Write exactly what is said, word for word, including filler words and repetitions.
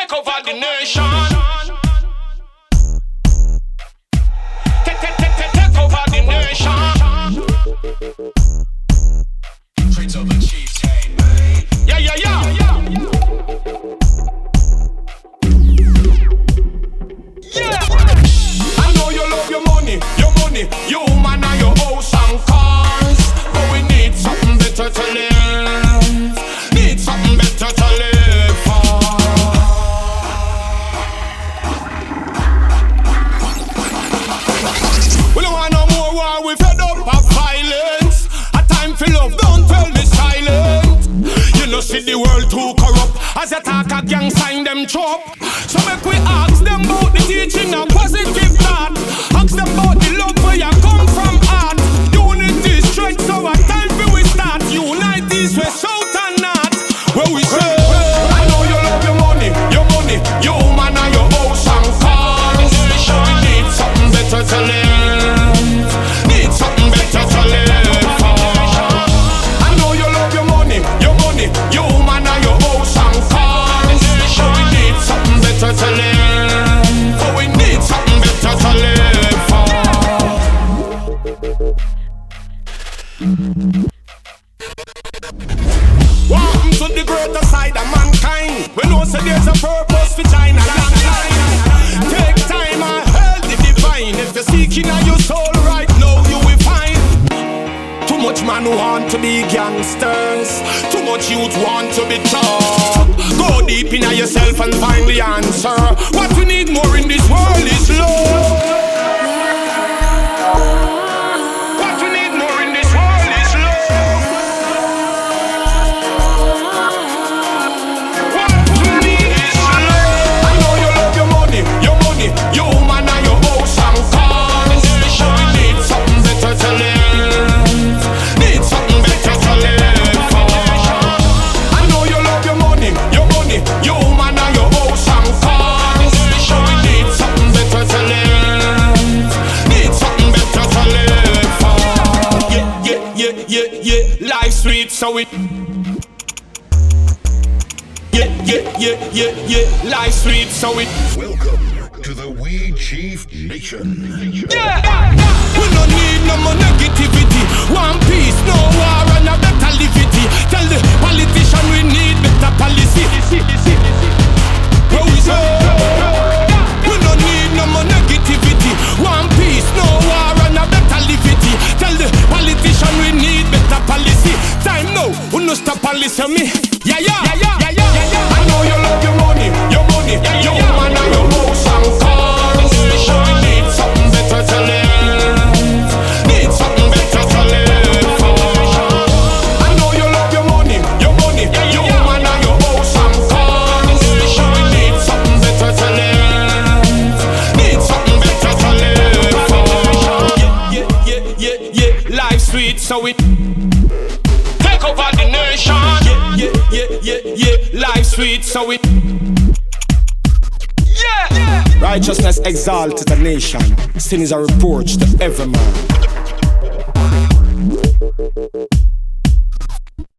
take over the nation. Take, take, take, take, take over the nation. Traits of a chief's hand. Yeah, yeah, yeah, yeah. Yeah. I know you love your money, your money, your woman and your house and cars, but we need something better to live. Need something better to live for. We don't want no more war, we fed up of violence. A time for love, don't tell me silent. You know see the world too corrupt. As you talk a gang sign them chop. So make we ask them about the teaching and positive thought. Ask them about the love where you come from heart. Unity strength, so a time for we start. Unite east, west, south and north. Where we say, I know you love your money, your money, your woman and your house and cars. We need something better to live. Need something better to live for. I know you love your money, your money, your woman and your house and cars. We need something better to live. Oh, we need something better to live for. Welcome to the greater side of mankind. We know say there's a purpose for China. Take time and hail the divine. If you're seeking out your soul right now, you will find. Too much man who want to be gangsters. Too much youth want to be tough. Go deep in yourself and find the answer. What we need more in this world is love. What we need more in this world is love. What we need is love. I know you love your money, your money, your woman and your house and cars. We need something better to live. Need something better to live for. I know you love your money, your money, your woman and your house and cars. We need something better to live. Need something better to live for. Yeah, yeah, yeah, yeah, yeah. Life sweet, so it. Yeah, yeah, yeah, yeah, yeah. Life sweet, so it. Welcome to the We Chief Nation. Yeah. We don't need no more negativity. One peace, no war and a better livity. Tell the politician we need better policy. Where we say? We don't need no more negativity. One peace, no war and a better livity. Tell the politician we need better policy. Time now, who no stop and listen me? Yeah, yeah, yeah, yeah, yeah, yeah, yeah. I know you love your money, your money, your woman and your house and cars. We need something better to live. Need something better to live for. I know you love your money, your money, your woman and your house and cars. We need something better to live. Need something better to live for. Yeah, yeah, yeah, yeah, yeah. Life sweet, so it take over the nation. Yeah, yeah, yeah, yeah, yeah. Life sweet, so it. Yeah. Righteousness exalted a nation. Sin is a reproach to every man.